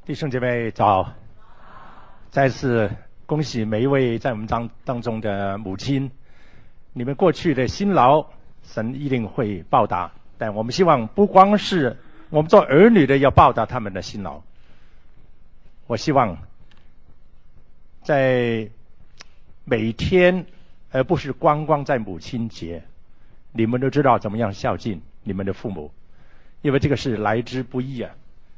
弟兄姐妹早，再次恭喜每一位在我们当中的母亲，你们过去的辛劳，神一定会报答。但我们希望不光是我们做儿女的要报答他们的辛劳，我希望在每天，而不是光在母亲节，你们都知道怎么样孝敬你们的父母，因为这个是来之不易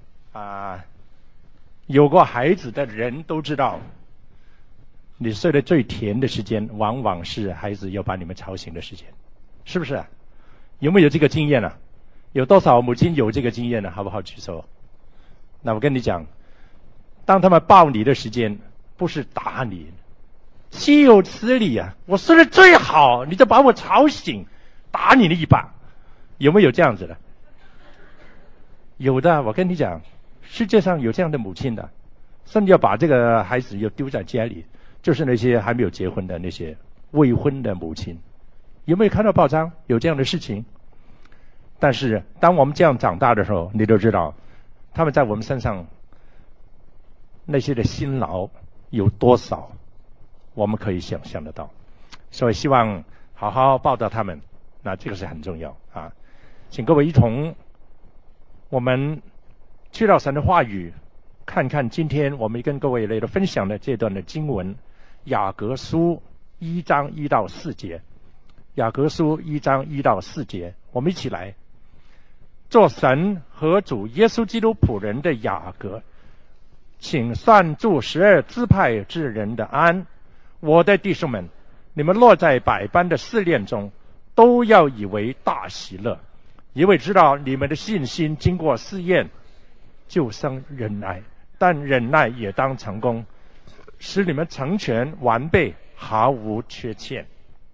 有过孩子的人都知道，你睡得最甜的时间，往往是孩子要把你们吵醒的时间，是不是？有没有这个经验啊？有多少母亲有这个经验呢？好不好举手？那我跟你讲，当他们抱你的时间，不是打你，岂有此理啊！我睡得最好，你就把我吵醒，打你的一把，有没有这样子的？有的，我跟你讲，世界上有这样的母亲的，甚至要把这个孩子又丢在家里，就是那些还没有结婚的那些未婚的母亲。有没有看到报章有这样的事情？但是当我们这样长大的时候，你都知道他们在我们身上那些的辛劳有多少，我们可以想象得到。所以希望好好报答他们，那这个是很重要啊！请各位一同我们去到神的话语，看看今天我们跟各位来分享的这段的经文，雅各书1章1到4节。雅各书1章1到4节，我们一起来。做神和主耶稣基督仆人的雅各，请算住12支派之人的安。我的弟兄们，你们落在百般的试炼中，都要以为大喜乐，因为知道你们的信心经过试验，就生忍耐，但忍耐也当成功，使你们成全完备，毫无缺欠。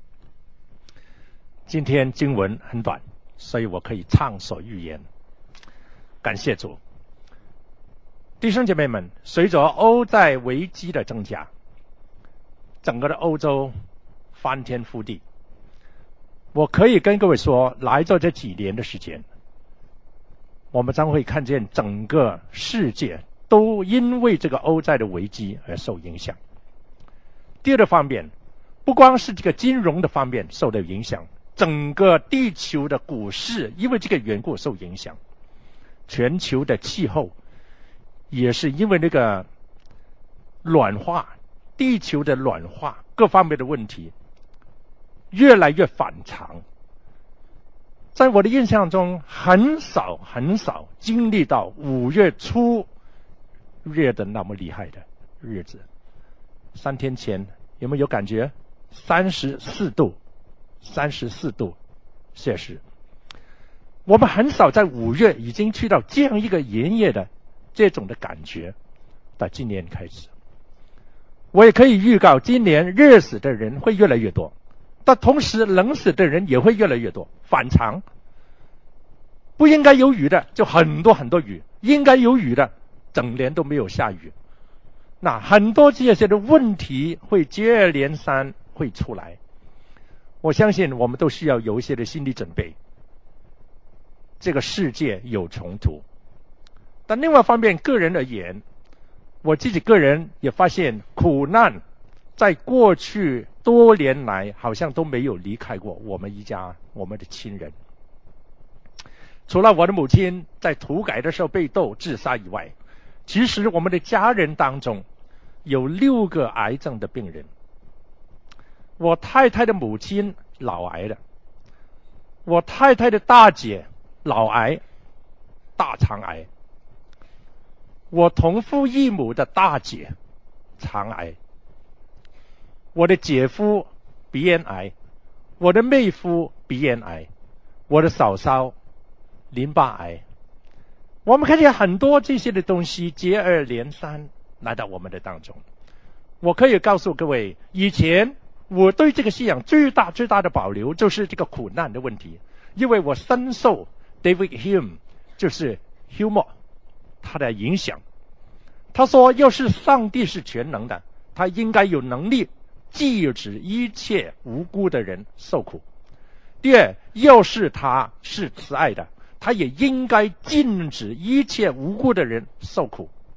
今天经文很短，所以我可以畅所欲言。感谢主。弟兄姐妹们，随着欧债危机的增加，整个的欧洲翻天覆地。我可以跟各位说，来到这几年的时间，我们将会看见整个世界都因为这个欧债的危机而受影响。第二个方面，不光是这个金融的方面受到影响，整个地球的股市因为这个缘故受影响，全球的气候也是因为那个暖化，地球的暖化各方面的问题越来越反常。在我的印象中，很少经历到5月初热的那么厉害的日子。3天前有没有感觉34度摄氏？我们很少在5月已经去到这样一个炎热的这种的感觉。到今年开始，我也可以预告，今年热死的人会越来越多，但同时冷死的人也会越来越多，反常。不应该有雨的就很多雨，应该有雨的整年都没有下雨。那很多这些的问题会接二连三会出来，我相信我们都需要有一些的心理准备。这个世界有冲突，但另外一方面，个人而言，我自己个人也发现苦难在过去多年来好像都没有离开过我们一家，我们的亲人。除了我的母亲在土改的时候被斗自杀以外，其实我们的家人当中有6个癌症的病人。我太太的母亲脑癌的，我太太的大姐脑癌、大肠癌，我同父异母的大姐肠癌，我的姐夫鼻咽癌，我的妹夫鼻咽癌，我的嫂嫂淋巴癌。我们看见很多这些的东西接二连三来到我们的当中。我可以告诉各位，以前我对这个信仰最大的保留就是这个苦难的问题，因为我深受 David Hume 就是 Hume 他的影响。他说，要是上帝是全能的，他应该有能力禁止一切无辜的人受苦。第二，要是他是慈爱的，他也应该禁止一切无辜的人受苦。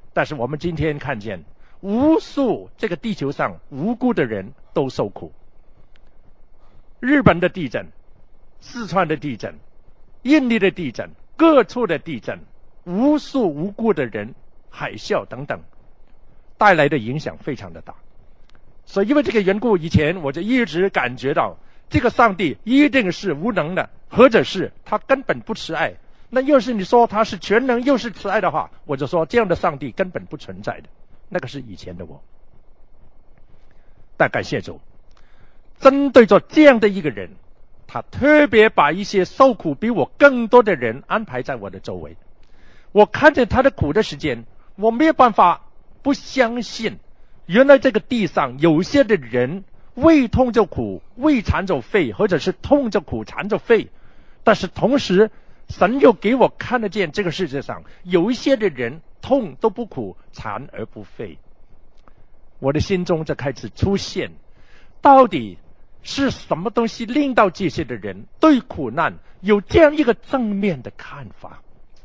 但是我们今天看见无数这个地球上无辜的人都受苦。日本的地震，四川的地震，印尼的地震，各处的地震，无数无辜的人，海啸等等，带来的影响非常的大。所以因为这个缘故，以前我就一直感觉到这个上帝一定是无能的，或者是他根本不慈爱。那要是你说他是全能又是慈爱的话，我就说这样的上帝根本不存在的。那个是以前的我。但感谢主，针对着这样的一个人，他特别把一些受苦比我更多的人安排在我的周围。我看见他的苦的时间，我没有办法不相信，原来这个地上有些的人胃痛就苦，胃馋就肺，或者是痛就苦，馋就肺。但是同时神又给我看得见这个世界上有一些的人痛都不苦，馋而不肺。我的心中就开始出现，到底是什么东西令到这些的人对苦难有这样一个正面的看法。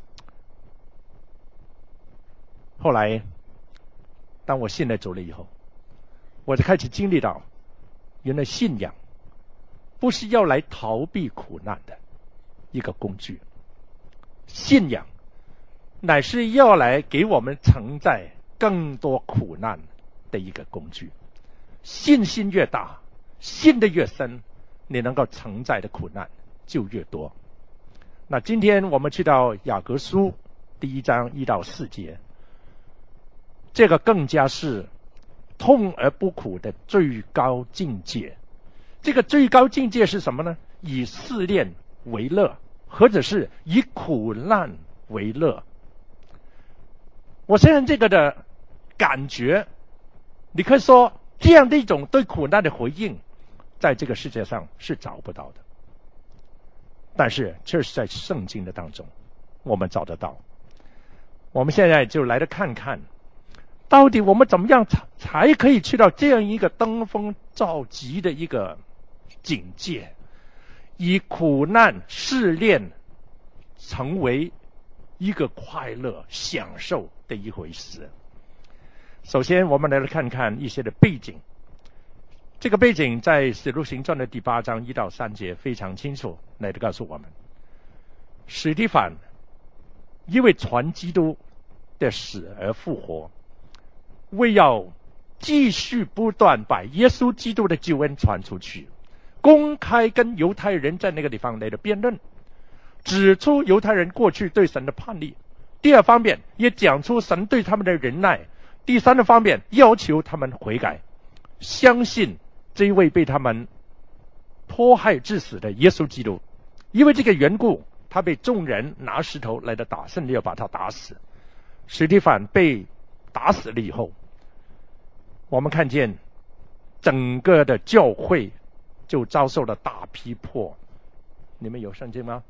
后来当我信了主了以后，我就开始经历到，原来信仰不是要来逃避苦难的一个工具，信仰乃是要来给我们承载更多苦难的一个工具。信心越大，信得越深，你能够承载的苦难就越多。那今天我们去到雅各书第1章1到4节，这个更加是痛而不苦的最高境界。这个最高境界是什么呢？以试炼为乐，或者是以苦难为乐。我相信这个的感觉，你可以说这样的一种对苦难的回应，在这个世界上是找不到的，但是这是在圣经的当中我们找得到。我们现在就来看看，到底我们怎么样才可以去到这样一个登峰造极的一个境界，以苦难试炼成为一个快乐享受的一回事。首先我们来看看一些的背景。这个背景在使徒行传的第8章1到3节非常清楚来告诉我们，史提反因为传基督的死而复活，为要继续不断把耶稣基督的救恩传出去，公开跟犹太人在那个地方来的辩论，指出犹太人过去对神的叛逆。第二方面也讲出神对他们的忍耐。第三个方面要求他们悔改，相信这一位被他们迫害致死的耶稣基督。因为这个缘故，他被众人拿石头来的打，甚至要把他打死。史提反被打死了以后，我们看见整个的教会就遭受了大逼迫。你们有圣经吗？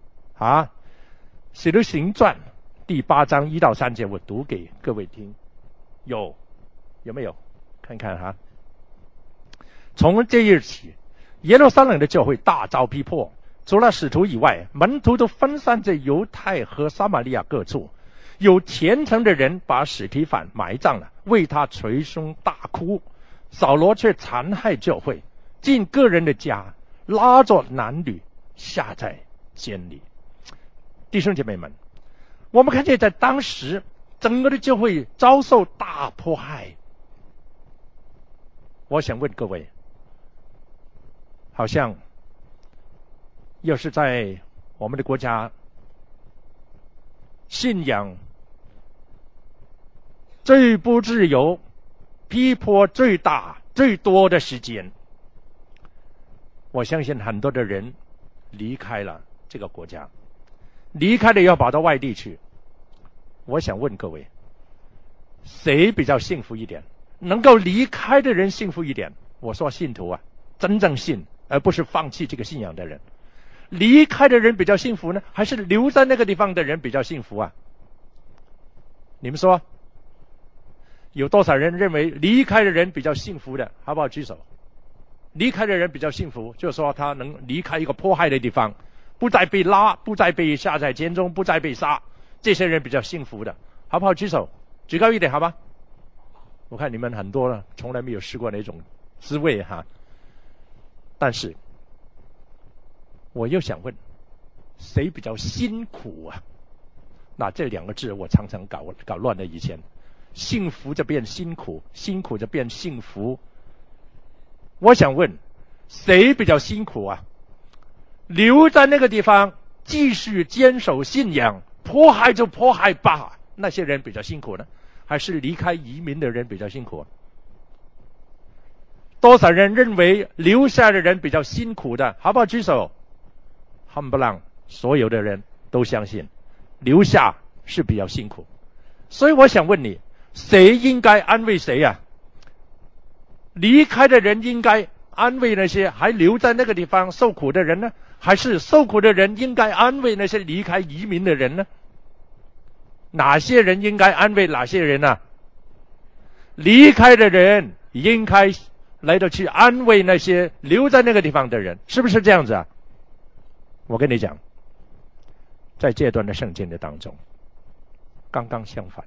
使徒行传第8章1到3节，我读给各位听。有没有？看看从这日起，耶路撒冷的教会大遭逼迫，除了使徒以外，门徒都分散在犹太和撒玛利亚各处。有虔诚的人把史提反埋葬了，为他捶胸大哭。扫罗却残害教会，进个人的家，拉着男女下在监里。弟兄姐妹们，我们看见在当时整个的教会遭受大迫害。我想问各位，好像要是在我们的国家，信仰最不自由、逼迫最大最多的时间，我相信很多的人离开了这个国家，离开了要跑到外地去。我想问各位，谁比较幸福一点？能够离开的人幸福一点？我说信徒真正信，而不是放弃这个信仰的人。离开的人比较幸福呢，还是留在那个地方的人比较幸福你们说，有多少人认为离开的人比较幸福的？好不好举手？离开的人比较幸福，就是说他能离开一个迫害的地方，不再被拉，不再被下在监中，不再被杀，这些人比较幸福的，好不好举手？ 举高一点好吧？我看你们很多了，从来没有试过那种滋味哈。但是我又想问，谁比较辛苦啊？那这两个字我常常搞乱了以前。幸福就变辛苦，辛苦就变幸福。我想问，谁比较辛苦啊？留在那个地方继续坚守信仰，迫害就迫害吧，那些人比较辛苦呢？还是离开移民的人比较辛苦？多少人认为留下的人比较辛苦的？好不好举手？冚唪唥所有的人都相信留下是比较辛苦。所以我想问你，谁应该安慰谁呀？离开的人应该安慰那些还留在那个地方受苦的人呢？还是受苦的人应该安慰那些离开移民的人呢？哪些人应该安慰哪些人呢？离开的人应该来得去安慰那些留在那个地方的人，是不是这样子啊？我跟你讲，在这段的圣经的当中，刚刚相反。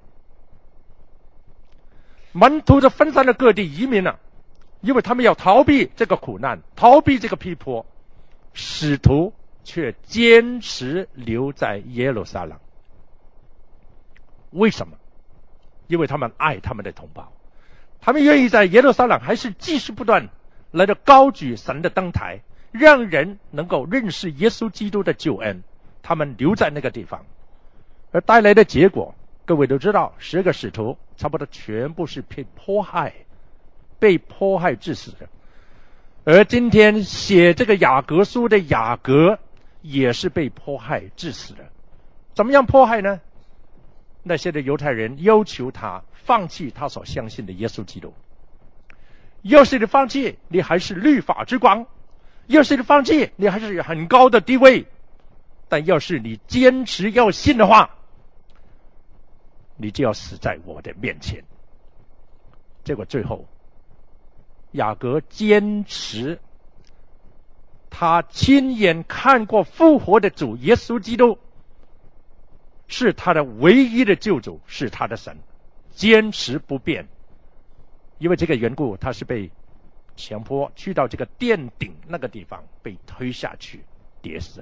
门徒就分散了各地移民了，因为他们要逃避这个苦难，逃避这个逼迫。使徒却坚持留在耶路撒冷。为什么？因为他们爱他们的同胞，他们愿意在耶路撒冷还是继续不断来到高举神的灯台，让人能够认识耶稣基督的救恩。他们留在那个地方，而带来的结果各位都知道，10个使徒差不多全部是被迫害致死的。而今天写这个雅各书的雅各也是被迫害致死的。怎么样迫害呢？那些的犹太人要求他放弃他所相信的耶稣基督。要是你放弃，你还是律法之光；要是你放弃，你还是有很高的地位。但要是你坚持要信的话，你就要死在我的面前。结果最后雅各坚持他亲眼看过复活的主耶稣基督是他的唯一的救主，是他的神，坚持不变。因为这个缘故，他是被强迫去到这个殿顶那个地方，被推下去跌死。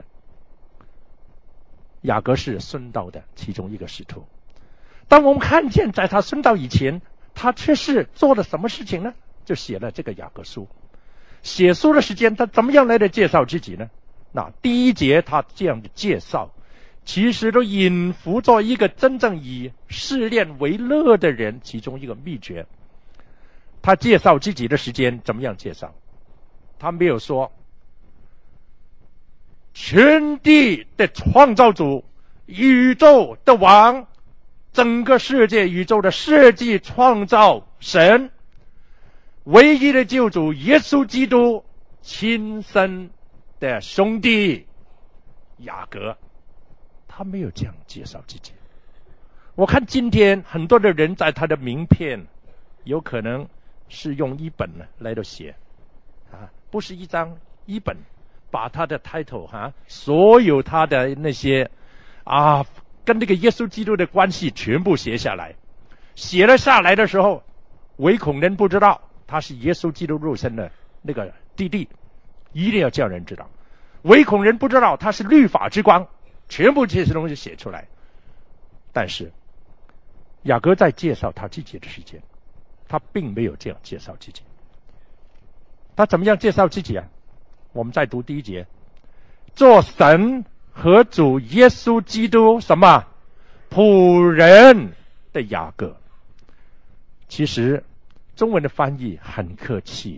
雅各是殉道的其中一个使徒。当我们看见在他殉道以前，他却是做了什么事情呢？就写了这个雅各书。写书的时间他怎么样来的介绍自己呢？那第一节他这样的介绍，其实都隐伏着一个真正以试炼为乐的人其中一个秘诀。他介绍自己的时间怎么样介绍？他没有说全地的创造主，宇宙的王，整个世界宇宙的设计创造神，唯一的救主耶稣基督亲生的兄弟雅各。他没有这样介绍自己。我看今天很多的人在他的名片有可能是用一本来写不是一张，一本把他的 title 所有他的那些跟这个耶稣基督的关系全部写下来。写了下来的时候，唯恐人不知道他是耶稣基督肉身的那个弟弟，一定要叫人知道。唯恐人不知道他是律法之光，全部这些东西写出来。但是雅各在介绍他自己的时间，他并没有这样介绍自己。他怎么样介绍自己啊？我们再读第一节，做神和主耶稣基督什么仆人的雅各。其实中文的翻译很客气。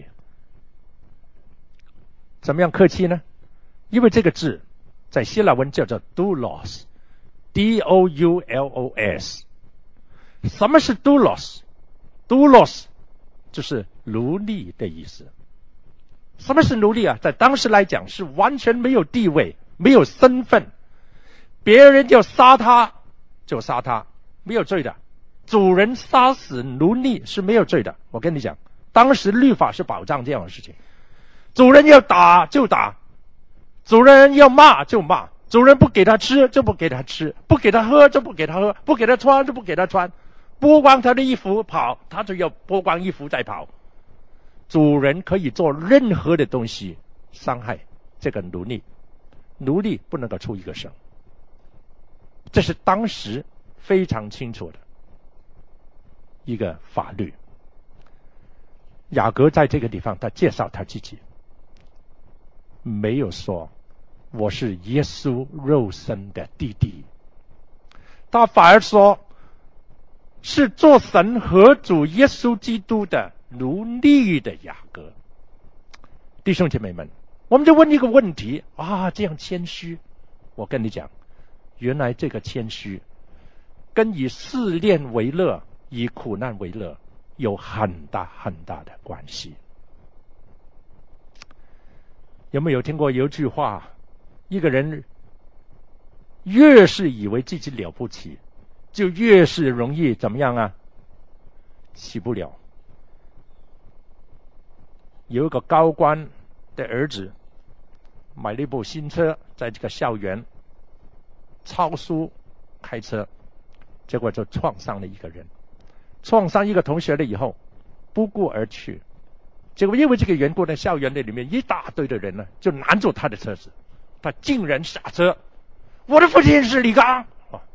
怎么样客气呢？因为这个字在希腊文叫做 doulos， D-O-U-L-O-S。 什么是 doulos？ doulos 就是奴隶的意思。什么是奴隶啊？在当时来讲是完全没有地位，没有身份，别人要杀他就杀他，没有罪的。主人杀死奴隶是没有罪的。我跟你讲，当时律法是保障这样的事情。主人要打就打，主人要骂就骂，主人不给他吃就不给他吃，不给他喝就不给他喝，不给他穿就不给他穿。 剥光他的衣服跑，他就要剥光衣服再跑。主人可以做任何的东西伤害这个奴隶，奴隶不能够出一个声。这是当时非常清楚的一个法律。雅各在这个地方他介绍他自己，没有说我是耶稣肉身的弟弟，他反而说是做神和主耶稣基督的奴隶的雅各。弟兄姐妹们，我们就问一个问题啊，这样谦虚，我跟你讲，原来这个谦虚跟以试炼为乐，以苦难为乐有很大很大的关系。有没有听过有一句话，一个人越是以为自己了不起，就越是容易怎么样啊？起不了。有一个高官的儿子买了一部新车，在这个校园超速开车，结果就撞伤了一个人，撞伤一个同学了以后不顾而去，结果因为这个缘故呢，校园的里面一大堆的人呢就拦住他的车子，他竟然下车，我的父亲是李刚。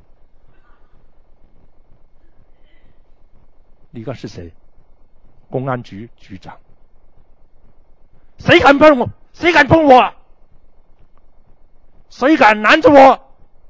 李刚是谁？公安局局长。谁敢碰我？谁敢碰我？谁敢拦着我？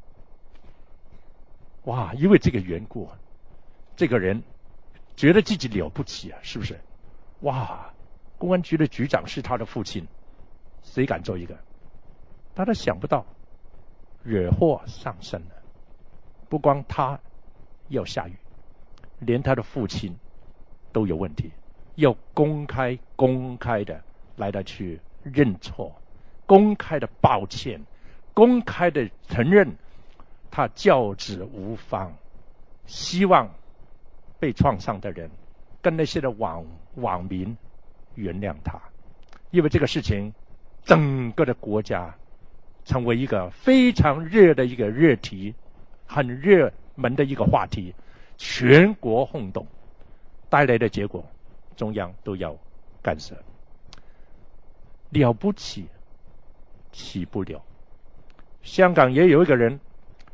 哇，因为这个缘故，这个人觉得自己了不起啊，是不是？哇，公安局的局长是他的父亲，谁敢做一个？他都想不到，惹祸上身了。不光他要下狱，连他的父亲都有问题，要公开的来的去认错，公开的抱歉，公开的承认他教子无方，希望被创伤的人跟那些的网民原谅他。因为这个事情整个的国家成为一个非常热的一个热题，很热门的一个话题，全国轰动，带来的结果中央都要干涉。了不起起不了。香港也有一个人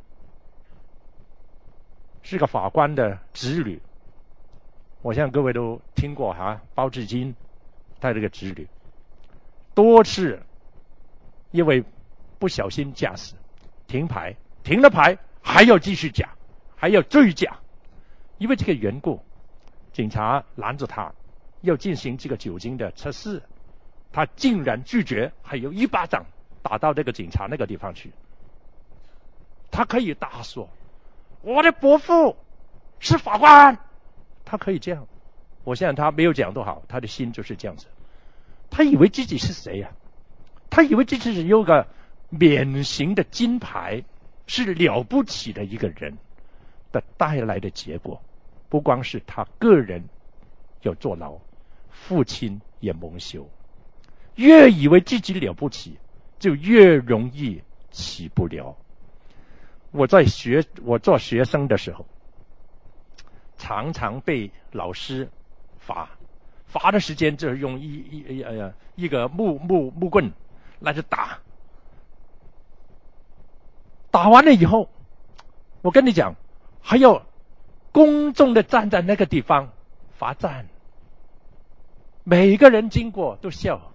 是个法官的子女，我相信各位都听过包致金他这个子女多次因为不小心驾驶停了牌还要继续驾，还要追驾。因为这个缘故，警察拦着他要进行这个酒精的测试，他竟然拒绝，还有一巴掌打到这个警察那个地方去。他可以大说我的伯父是法官，他可以这样。我相信他没有讲多好，他的心就是这样子。他以为自己是谁呀？他以为自己是有个免刑的金牌，是了不起的一个人的带来的结果，不光是他个人要坐牢，父亲也蒙羞。越以为自己了不起，就越容易起不了。我做学生的时候，常常被老师罚的时间就是用一个木棍来着打。打完了以后，我跟你讲，还要公众的站在那个地方罚站，每个人经过都笑，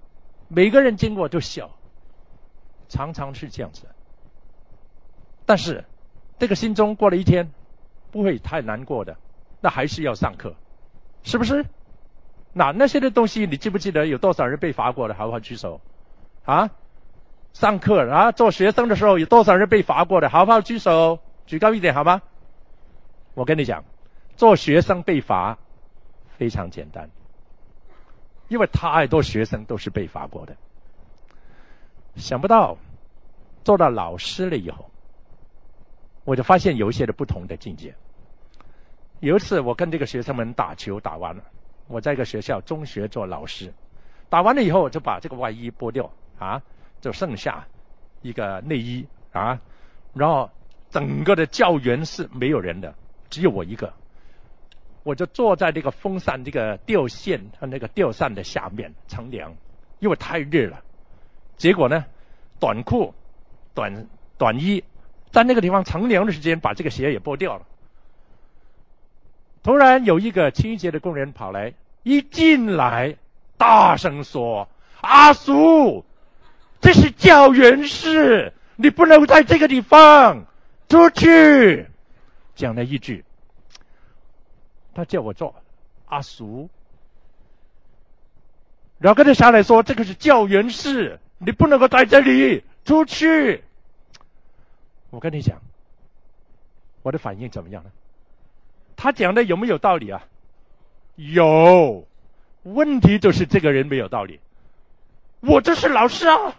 常常是这样子。但是这个心中过了一天不会太难过的，那还是要上课，是不是？那些的东西你记不记得有多少人被罚过的？好不好举手啊？上课做学生的时候有多少人被罚过的？好不好举手？举高一点好吗？我跟你讲，做学生被罚非常简单，因为太多学生都是被罚过的。想不到做到老师了以后，我就发现有一些的不同的境界。有一次我跟这个学生们打球打完了，我在一个学校中学做老师，打完了以后我就把这个外衣剥掉就剩下一个内衣然后整个的教员是没有人的，只有我一个。 我就坐在这个风扇这个吊线和那个吊扇的下面乘凉，因为太热了。结果呢，短裤、短衣，在那个地方乘凉的时间，把这个鞋也剥掉了。突然有一个清洁的工人跑来，一进来大声说：“阿叔，这是教员室，你不能在这个地方，出去。”讲了一句，他叫我做阿叔，然后跟他下来说：“这个是教员室，你不能够在这里，出去。”我跟你讲，我的反应怎么样呢？他讲的有没有道理啊？有，问题就是这个人没有道理。我就是老师啊！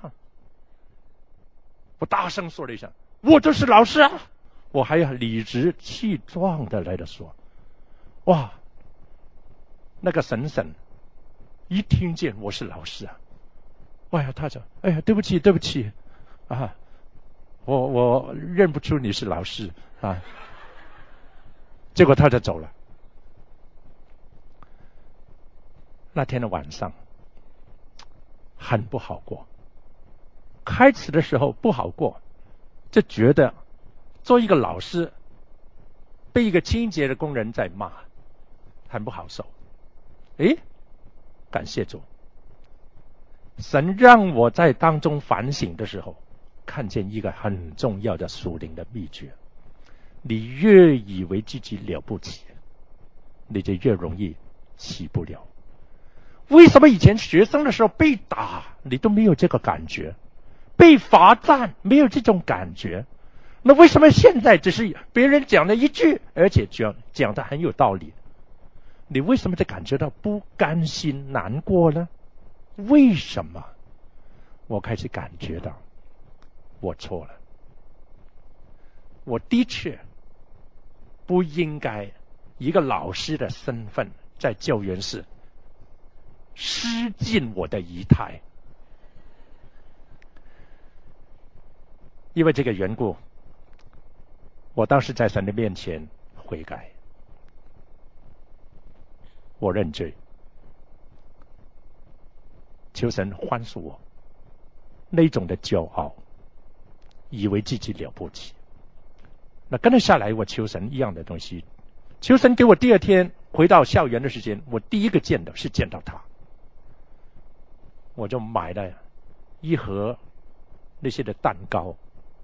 我大声说了一声：“我就是老师啊！”我还要理直气壮的来的说。哇，那个婶婶一听见我是老师啊，哎呀，他说：“哎呀，对不起，对不起啊，我认不出你是老师啊。”结果他就走了。那天的晚上很不好过，开始的时候不好过，就觉得做一个老师被一个清洁的工人在骂，很不好受。感谢主，神让我在当中反省的时候，看见一个很重要的属灵的秘诀：你越以为自己了不起，你就越容易起不了。为什么以前学生的时候被打你都没有这个感觉，被罚站没有这种感觉？那为什么现在只是别人讲了一句，而且讲的很有道理，你为什么就感觉到不甘心难过呢？为什么？我开始感觉到我错了，我的确不应该一个老师的身份在教员室失尽我的仪态。因为这个缘故，我当时在神的面前悔改，我认罪，求神宽恕我那种的骄傲，以为自己了不起。那跟着下来，我求神一样的东西，求神给我第二天回到校园的时间，我第一个见的是见到他，我就买了一盒那些的蛋糕，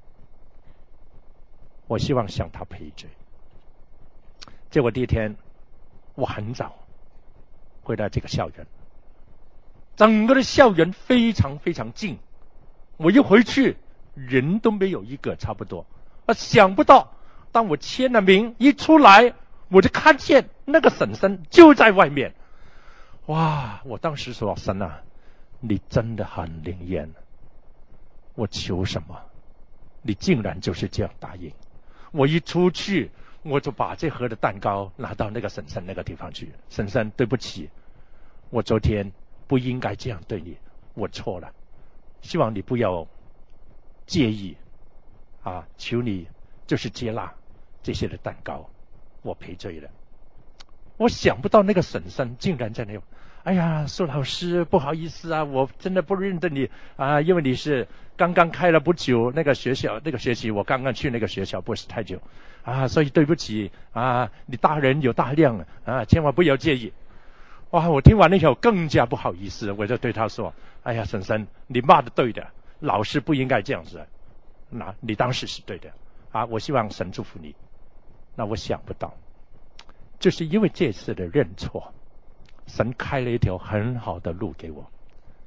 我希望向他赔罪。结果第一天我很早回到这个校园，整个的校园非常非常静，我一回去人都没有一个，差不多。想不到当我签了名一出来，我就看见那个婶婶就在外面。哇，我当时说：“神啊，你真的很灵验，我求什么你竟然就是这样答应。”我一出去我就把这盒的蛋糕拿到那个婶婶那个地方去。婶婶，对不起，我昨天不应该这样对你，我错了，希望你不要介意啊，求你就是接纳这些的蛋糕，我赔罪了。我想不到那个婶婶竟然在那，哎呀，苏老师不好意思啊，我真的不认得你啊，因为你是刚刚开了不久，那个学校那个学期我刚刚去那个学校不是太久啊，所以对不起啊，你大人有大量啊，千万不要介意。哇，我听完了以后更加不好意思，我就对他说：“哎呀，婶婶，你骂的对的，老师不应该这样子，那你当时是对的啊，我希望神祝福你。”那我想不到，就是因为这次的认错，神开了一条很好的路给我。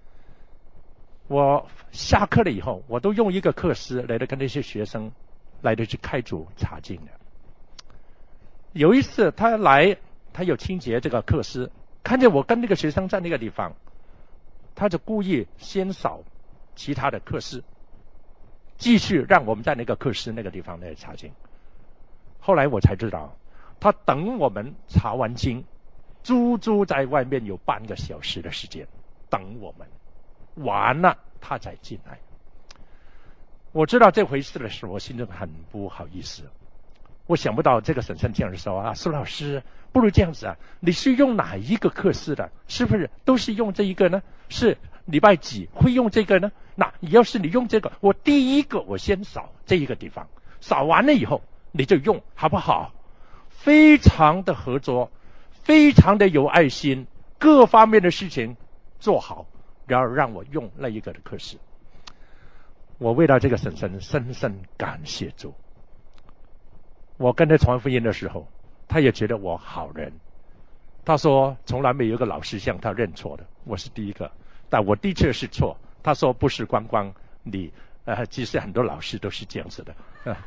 我下课了以后，我都用一个课时来跟那些学生来去开组查经的。有一次他来，他有清洁这个课时，看见我跟那个学生在那个地方，他就故意先扫其他的课室，继续让我们在那个课室那个地方来查经。后来我才知道，他等我们查完经，足足在外面有半个小时的时间等我们，完了他才进来。我知道这回事的时候，我心中很不好意思。 我想不到这个婶婶这样说啊，苏老师，不如这样子啊，你是用哪一个课室的？是不是都是用这一个呢？是礼拜几会用这个呢？那要是你用这个，我第一个我先扫这一个地方，扫完了以后你就用，好不好？非常的合作，非常的有爱心，各方面的事情做好，然后让我用那一个的课室。我为了这个婶婶深深感谢主。我跟他传福音的时候，他也觉得我好人。他说从来没有一个老师向他认错的，我是第一个，但我的确是错。他说不是光光你，其实很多老师都是这样子的，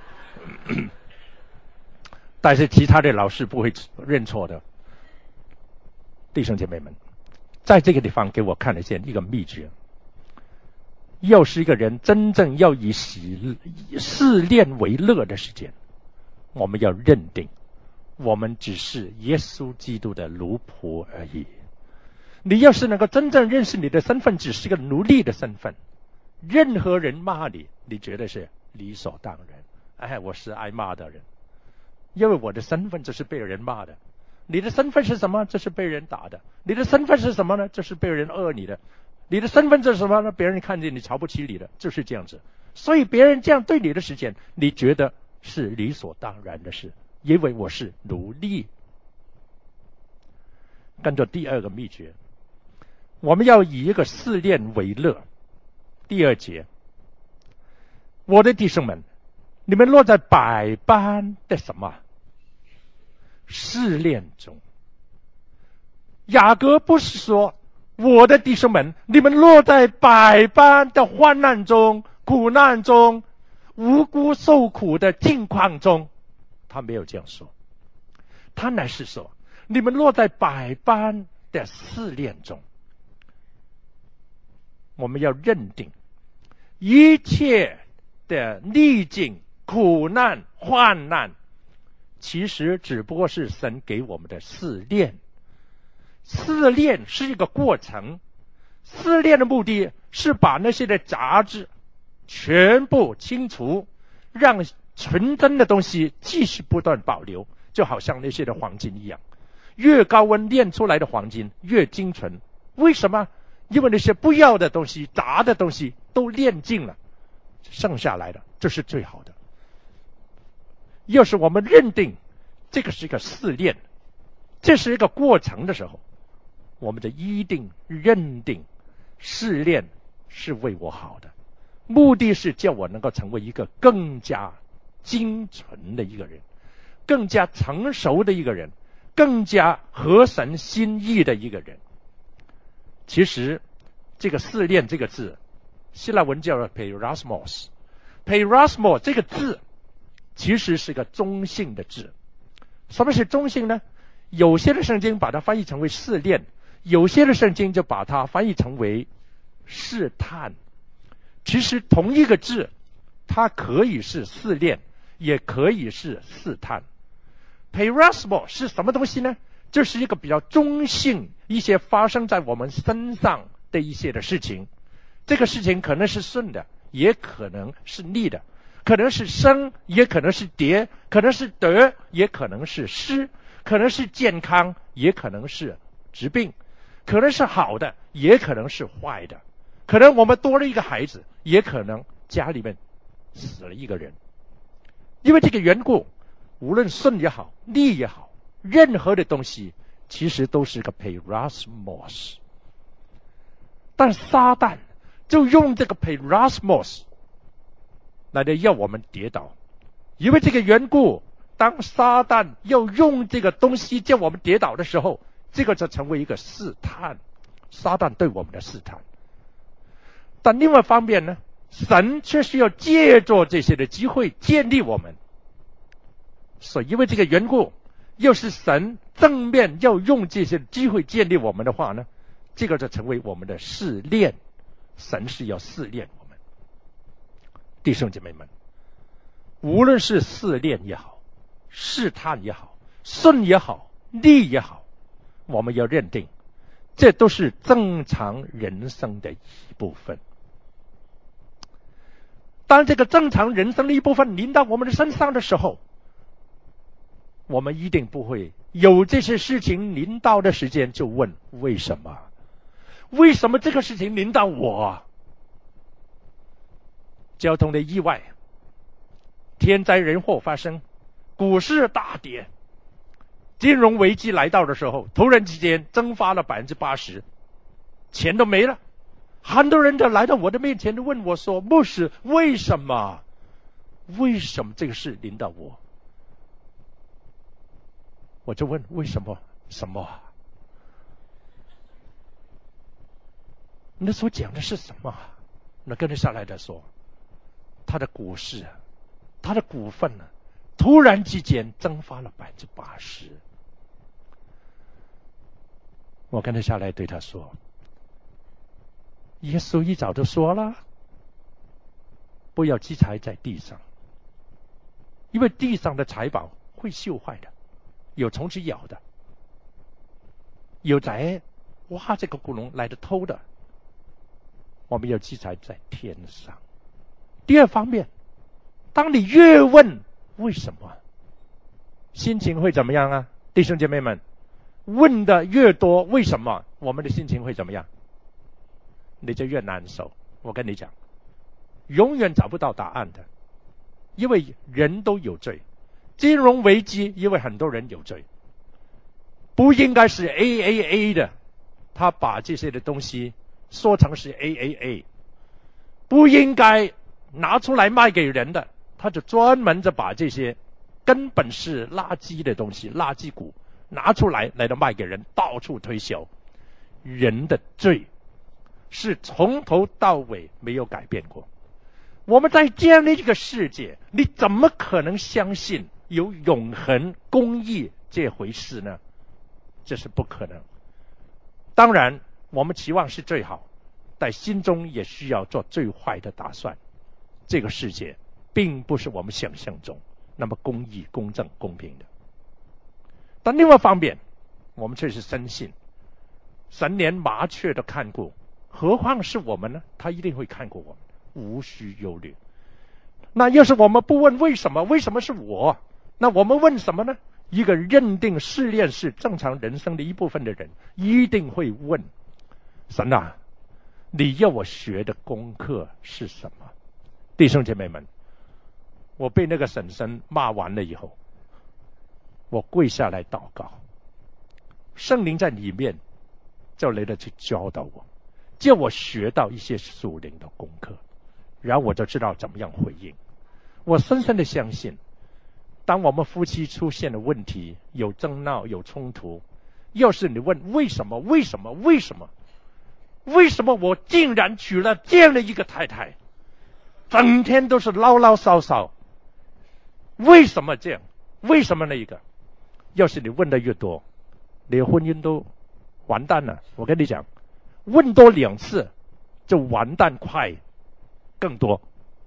但是其他的老师不会认错的。弟兄姐妹们，在这个地方给我看了一个秘诀。要是一个人真正要以试炼为乐的时间，我们要认定我们只是耶稣基督的奴仆而已。你要是能够真正认识你的身份只是个奴隶的身份，任何人骂你，你觉得是理所当然。我是挨骂的人，因为我的身份就是被人骂的。你的身份是什么？这是被人打的。你的身份是什么呢？这是被人恶你的。你的身份是什么呢？别人看见你瞧不起你的，就是这样子。所以别人这样对你的时间，你觉得是理所当然的事，因为我是奴隶。跟着第二个秘诀，我们要以一个试炼为乐。第二节，我的弟兄们，你们落在百般的什么试炼中。雅各不是说我的弟兄们，你们落在百般的患难中、苦难中、无辜受苦的境况中，他没有这样说，他乃是说你们落在百般的试炼中。我们要认定一切的逆境、苦难、患难，其实只不过是神给我们的试炼。试炼是一个过程，试炼的目的是把那些的杂质全部清除，让纯真的东西继续不断保留，就好像那些的黄金一样，越高温炼出来的黄金越精纯。为什么？因为那些不要的东西、杂的东西都炼尽了，剩下来的这是最好的。要是我们认定这个是一个试炼，这是一个过程的时候，我们就一定认定试炼是为我好的，目的是叫我能够成为一个更加精纯的一个人，更加成熟的一个人，更加合神心意的一个人。其实这个试炼这个字，希腊文叫 peirasmos， peirasmos 这个字其实是个中性的字。什么是中性呢？有些的圣经把它翻译成为试炼，有些的圣经就把它翻译成为试探。其实同一个字，它可以是试炼，也可以是试探。peirasmos 是什么东西呢？这是一个比较中性，一些发生在我们身上的一些的事情。这个事情可能是顺的，也可能是逆的，可能是生，也可能是跌，可能是得，也可能是失，可能是健康，也可能是疾病，可能是好的，也可能是坏的，可能我们多了一个孩子，也可能家里面死了一个人。因为这个缘故，无论顺也好，逆也好，任何的东西其实都是个 peirasmos。 但撒旦就用这个 peirasmos 来的要我们跌倒。因为这个缘故，当撒旦要用这个东西叫我们跌倒的时候，这个就成为一个试探，撒旦对我们的试探。但另外一方面呢，神却是要借助这些的机会建立我们。所以因为这个缘故，要是神正面要用这些机会建立我们的话呢，这个就成为我们的试炼。神是要试炼我们。弟兄姐妹们，无论是试炼也好，试探也好，顺也好，逆也好，我们要认定这都是正常人生的一部分。当这个正常人生的一部分临到我们的身上的时候， 我们一定不会有这些事情临到的时间就问为什么？为什么这个事情临到我？交通的意外，天灾人祸发生，股市大跌，金融危机来到的时候，突然之间蒸发了80%，钱都没了。很多人就来到我的面前，就问我说：“牧师，为什么？为什么这个事临到我？”我就问：为什么？什么？那所讲的是什么？那跟着下来的说，他的股市，他的股份呢，突然之间蒸发了80%。我跟着下来对他说，耶稣一早就说了，不要积财在地上，因为地上的财宝会锈坏的，有虫子咬的，有贼挖这个窟窿来的偷的。我们要积财在天上。第二方面，当你越问为什么，心情会怎么样啊？弟兄姐妹们，问的越多为什么，我们的心情会怎么样？你就越难受。我跟你讲，永远找不到答案的，因为人都有罪。金融危机，因为很多人有罪，不应该是 AAA 的，他把这些的东西说成是 AAA， 不应该拿出来卖给人的，他就专门的把这些根本是垃圾的东西，垃圾股拿出来到卖给人，到处推销。人的罪是从头到尾没有改变过。我们在这样的一个世界，你怎么可能相信有永恒公义这回事呢？这是不可能。当然我们期望是最好，但心中也需要做最坏的打算。这个世界并不是我们想象中那么公义、公正、公平的。但另外一方面，我们却是深信神连麻雀都看过，何况是我们呢？他一定会看过我们，无需忧虑。那要是我们不问为什么，为什么是我，那我们问什么呢？一个认定试炼是正常人生的一部分的人，一定会问神啊，你要我学的功课是什么？弟兄姐妹们，我被那个婶婶骂完了以后，我跪下来祷告，圣灵在里面就来了去教导我，叫我学到一些属灵的功课，然后我就知道怎么样回应。我深深的相信，当我们夫妻出现了问题，有争闹，有冲突，要是你问为什么，为什么，为什么，为什么我竟然娶了这样的一个太太，整天都是唠唠叨叨，为什么这样？为什么那一个？要是你问的越多，你的婚姻都完蛋了。我跟你讲，问多2次就完蛋快更多。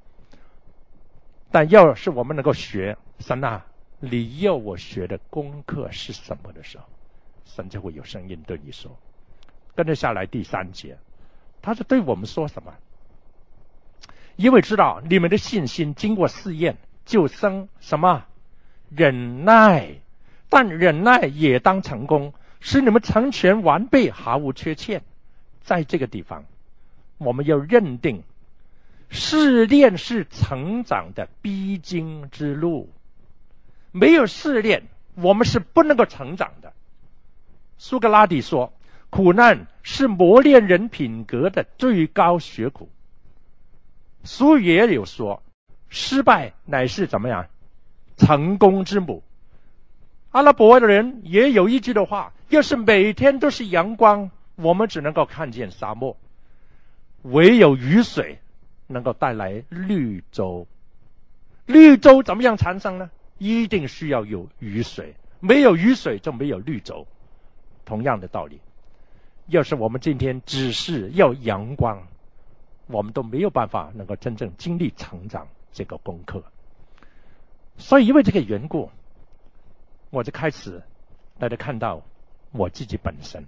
但要是我们能够学，神啊，你要我学的功课是什么的时候，神就会有声音对你说。跟着下来第3节，他是对我们说什么？因为知道你们的信心经过试验，就生什么？忍耐。但忍耐也当成功，使你们成全完备，毫无缺欠。在这个地方，我们要认定试炼是成长的必经之路，没有试炼，我们是不能够成长的。苏格拉底说，苦难是磨练人品格的最高学苦。俗语也有说，失败乃是怎么样？成功之母。阿拉伯的人也有一句的话，要是每天都是阳光，我们只能够看见沙漠，唯有雨水能够带来绿洲。绿洲怎么样产生呢？一定需要有雨水，没有雨水就没有绿洲。同样的道理，要是我们今天只是要阳光，我们都没有办法能够真正经历成长这个功课。所以因为这个缘故，我就开始大家看到我自己本身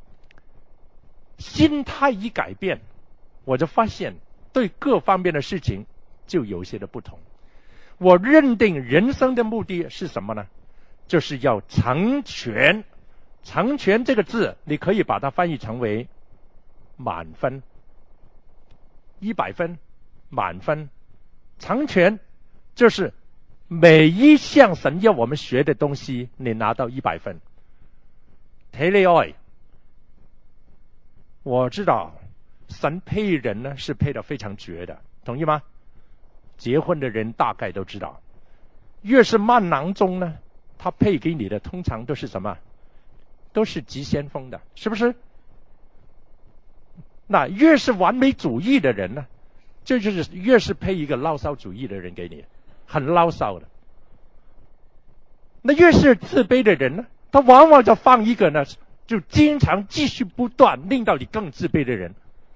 心态一改变，我就发现对各方面的事情就有些的不同。我认定人生的目的是什么呢？ 就是要成全。成全这个字，你可以把它翻译成为满分，100分，满分。成全就是每一项神要我们学的东西，你拿到100分。Teleoi， 我知道神配人呢是配得非常绝的，同意吗？结婚的人大概都知道，越是慢郎中呢，他配给你的通常都是什么？都是急先锋的，是不是？那越是完美主义的人呢，这就是越是配一个牢骚主义的人给你，很牢骚的。那越是自卑的人呢，他往往就放一个呢，就经常继续不断令到你更自卑的人，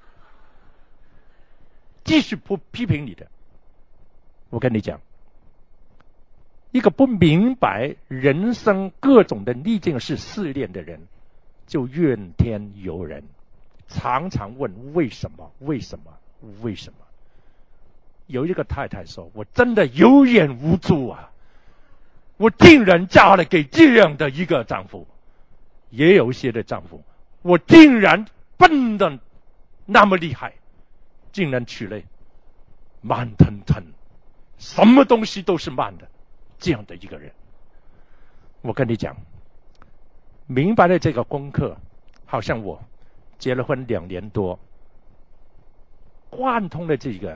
继续批评你的。我跟你讲，一个不明白人生各种的逆境是试炼的人，就怨天尤人，常常问为什么，为什么，为什么。有一个太太说，我真的有眼无珠啊，我竟然嫁了给这样的一个丈夫。也有一些的丈夫，我竟然笨得那么厉害，竟然娶了慢腾腾，什么东西都是慢的这样的一个人。我跟你讲，明白了这个功课，好像我结了婚2年多，贯通了这个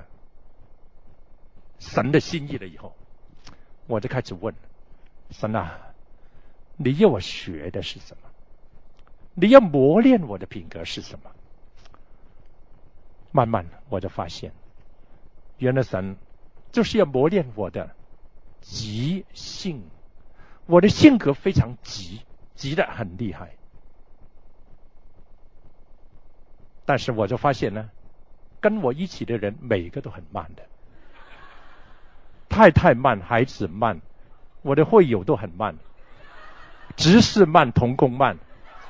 神的心意了以后，我就开始问神啊，你要我学的是什么？你要磨练我的品格是什么？慢慢我就发现，原来神就是要磨练我的急性。我的性格非常急，急得很厉害。但是我就发现呢，跟我一起的人每一个都很慢的，太太慢，孩子慢，我的会友都很慢，执事慢，同工慢。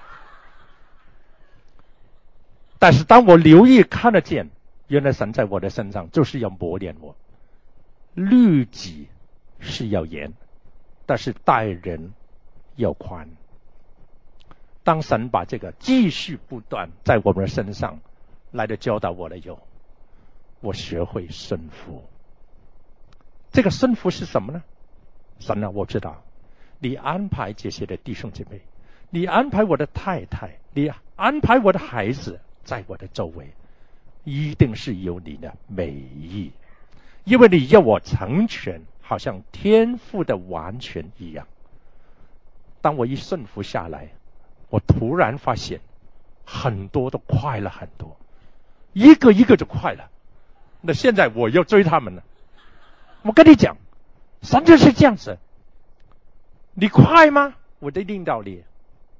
但是当我留意看得见，原来神在我的身上就是要磨练我。律己是要严，但是待人要宽。当神把这个继续不断在我们的身上来的教导我了以后，我学会顺服。这个顺服是什么呢？神啊，我知道你安排这些的弟兄姐妹，你安排我的太太，你安排我的孩子在我的周围，一定是有你的美意，因为你要我成全，好像天父的完全一样。当我一顺服下来，我突然发现很多都快了很多，一个一个就快了。那现在我要追他们了。我跟你讲，神就是这样子，你快吗？我得领导你，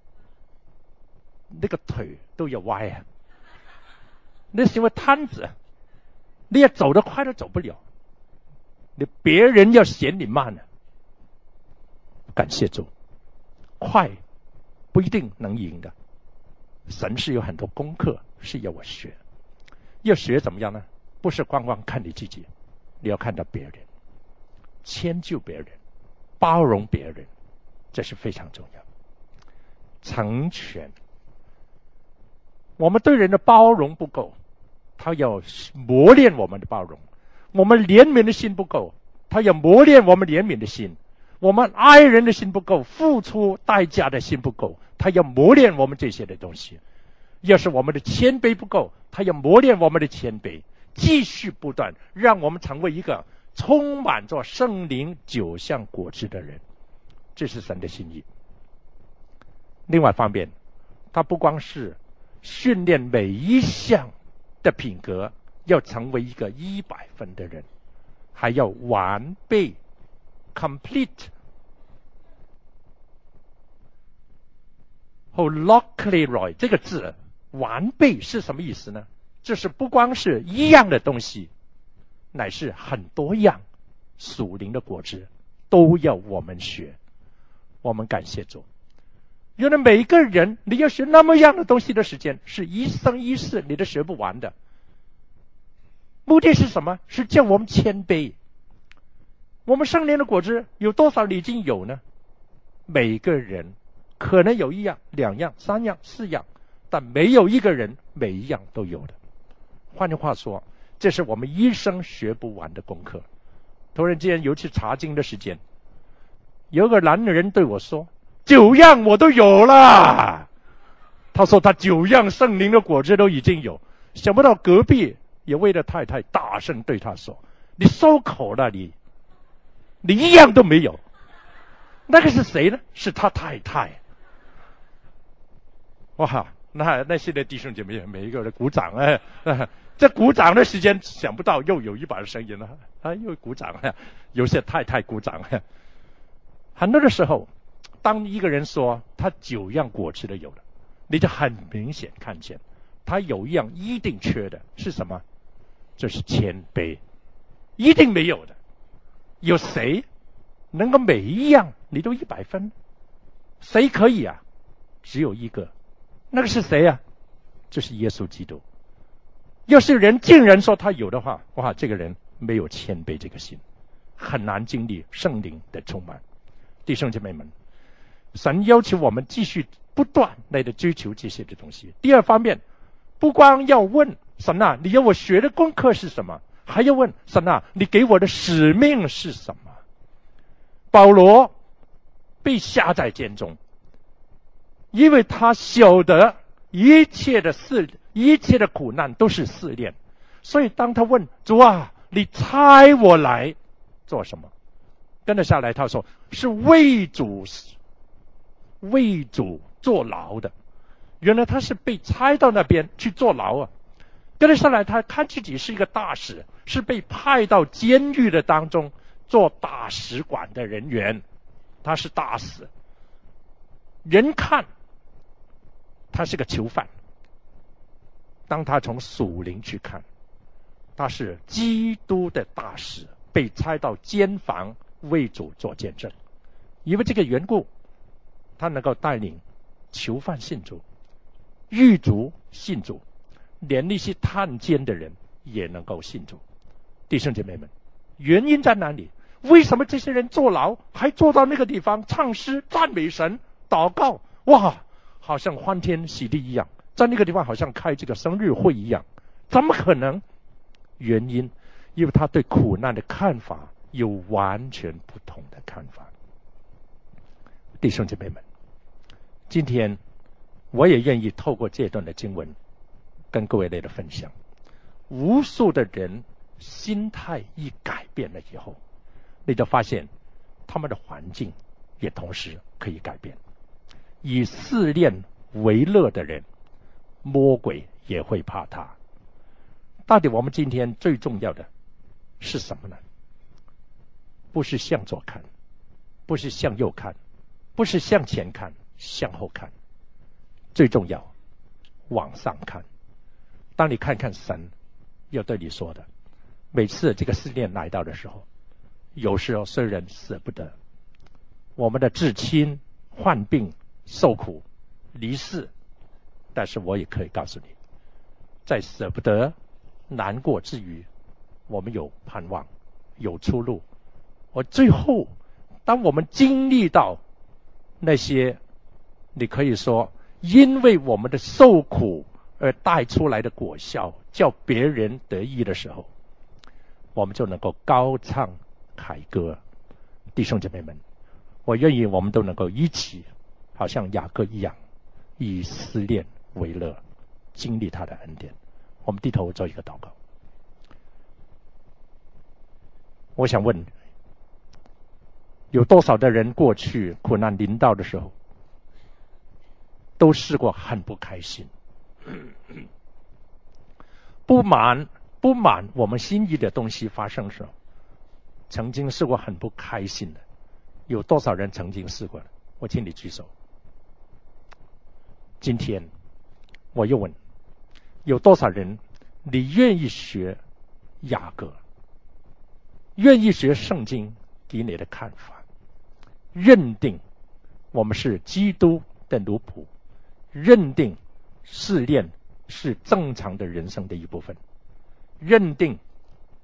那个腿都要歪啊，那是因为瘫子，你要走得快都走不了，你别人要嫌你慢了。感谢主，快不一定能赢的，神是有很多功课是要我学。要学怎么样呢？不是光光看你自己，你要看到别人，迁就别人，包容别人，这是非常重要。成全，我们对人的包容不够，他要磨练我们的包容；我们怜悯的心不够，他要磨练我们怜悯的心；我们爱人的心不够，付出代价的心不够，他要磨练我们这些的东西。要是我们的谦卑不够，他要磨练我们的谦卑，继续不断让我们成为一个充满着圣灵9项果子的人。这是神的心意。另外一方面，他不光是训练每一项的品格要成为一个100分的人，还要完备 complete holocleroy 这个字完备是什么意思呢？这是不光是一样的东西，乃是很多样属灵的果子都要我们学。我们感谢主，原来每一个人你要学那么样的东西的时间是一生一世你都学不完的。目的是什么？是叫我们谦卑。我们圣灵的果子有多少你已经有呢？ 每个人可能有一样、两样、三样、四样，但没有一个人每一样都有的。换句话说，这是我们一生学不完的功课。突然间有次查经的时间，有个男人对我说：“9样我都有了。”他说他9样圣灵的果子都已经有。想不到隔壁有位的太太大声对他说：“你收口了，你一样都没有。”那个是谁呢？是他太太。哇，那些的弟兄姐妹每一个人鼓掌这鼓掌的时间想不到又有一把声音了又鼓掌有些太太鼓掌很多的时候，当一个人说他9样果子都有了，你就很明显看见他有一样一定缺的是什么？这是谦卑，一定没有的。有谁能够每一样你都100分？谁可以啊？只有一个，那个是谁啊？就是耶稣基督。要是人竟然说他有的话，哇，这个人没有谦卑这个心，很难经历圣灵的充满。弟兄姐妹们，神要求我们继续不断来的追求这些的东西。第二方面，不光要问神啊，你要我学的功课是什么，还要问神啊，你给我的使命是什么？保罗被下在监中，因为他晓得一切的苦难都是试炼，所以当他问主啊，你差我来做什么？跟着下来他说是为主坐牢的。原来他是被差到那边去坐牢啊。跟着下来他看自己是一个大使，是被派到监狱的当中做大使馆的人员，他是大使。人看他是个囚犯，当他从属灵去看，他是基督的大使，被差到监房为主做见证。因为这个缘故，他能够带领囚犯信主，狱卒信主，连那些探监的人也能够信主。弟兄姐妹们，原因在哪里？为什么这些人坐牢还坐到那个地方唱诗赞美神祷告？哇，好像欢天喜地一样，在那个地方好像开这个生日会一样，怎么可能？原因因为他对苦难的看法有完全不同的看法。弟兄姐妹们，今天我也愿意透过这段的经文跟各位来的分享。无数的人心态一改变了以后，你就发现他们的环境也同时可以改变。以试炼为乐的人，魔鬼也会怕他。到底我们今天最重要的是什么呢？不是向左看，不是向右看，不是向前看，向后看，最重要往上看。当你看看神要对你说的，每次这个试炼来到的时候，有时候虽然舍不得，我们的至亲患病受苦离世，但是我也可以告诉你，在舍不得难过之余，我们有盼望，有出路。而最后当我们经历到那些你可以说因为我们的受苦而带出来的果效，叫别人得益的时候，我们就能够高唱凯歌。弟兄姐妹们，我愿意我们都能够一起好像雅各一样，以试炼为乐，经历他的恩典。我们低头做一个祷告。我想问，有多少的人过去苦难临到的时候都试过很不开心，不满我们心意的东西发生的时候，曾经试过很不开心的，有多少人曾经试过的？我请你举手。今天我又问，有多少人你愿意学雅各，愿意学圣经给你的看法，认定我们是基督的奴仆，认定试炼是正常的人生的一部分，认定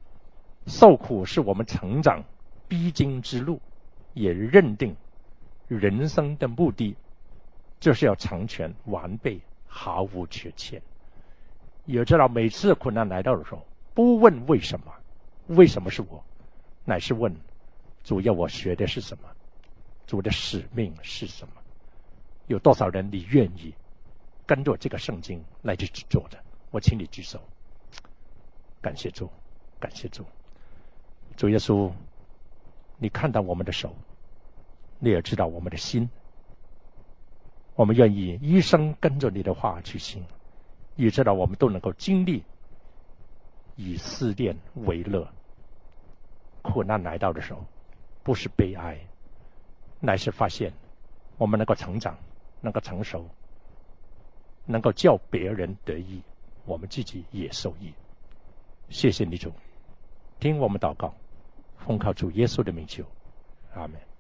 受苦是我们成长必经之路，也认定人生的目的就是要成全完备，毫无缺欠。也知道每次困难来到的时候，不问为什么，为什么是我，乃是问主要我学的是什么，主的使命是什么，有多少人你愿意跟着这个圣经来去做的？我请你举手。感谢主，感谢主。主耶稣，你看到我们的手，你也知道我们的心，我们愿意一生跟着你的话去行，也知道我们都能够经历以思念为乐。苦难来到的时候，不是悲哀，乃是发现我们能够成长，能够成熟，能够叫别人得益，我们自己也受益。谢谢你主，听我们祷告，奉靠主耶稣的名求，阿们。